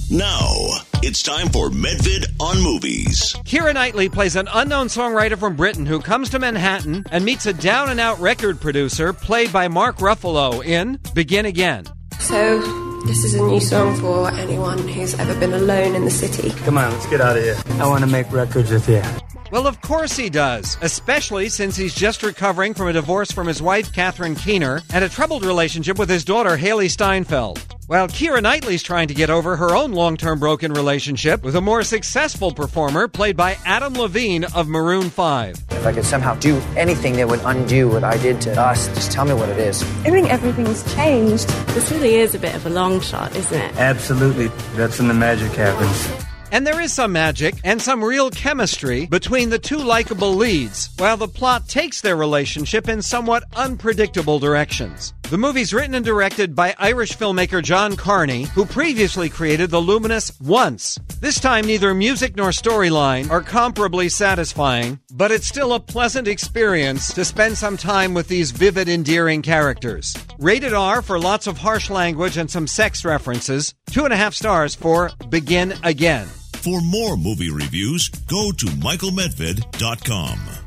Now, it's time for Medvid on Movies. Keira Knightley plays an unknown songwriter from Britain who comes to Manhattan and meets a down-and-out record producer played by Mark Ruffalo in Begin Again. So, this is a new song for anyone who's ever been alone in the city. Come on, let's get out of here. I want to make records with you. Well, of course he does, especially since he's just recovering from a divorce from his wife, Catherine Keener, and a troubled relationship with his daughter, Haley Steinfeld. While Keira Knightley's trying to get over her own long-term broken relationship with a more successful performer played by Adam Levine of Maroon 5. If I could somehow do anything that would undo what I did to us, just tell me what it is. I think everything's changed. This really is a bit of a long shot, isn't it? Absolutely. That's when the magic happens. And there is some magic and some real chemistry between the two likable leads, while the plot takes their relationship in somewhat unpredictable directions. The movie's written and directed by Irish filmmaker John Carney, who previously created the luminous Once. This time, neither music nor storyline are comparably satisfying, but it's still a pleasant experience to spend some time with these vivid, endearing characters. Rated R for lots of harsh language and some sex references. 2.5 stars for Begin Again. For more movie reviews, go to michaelmedved.com.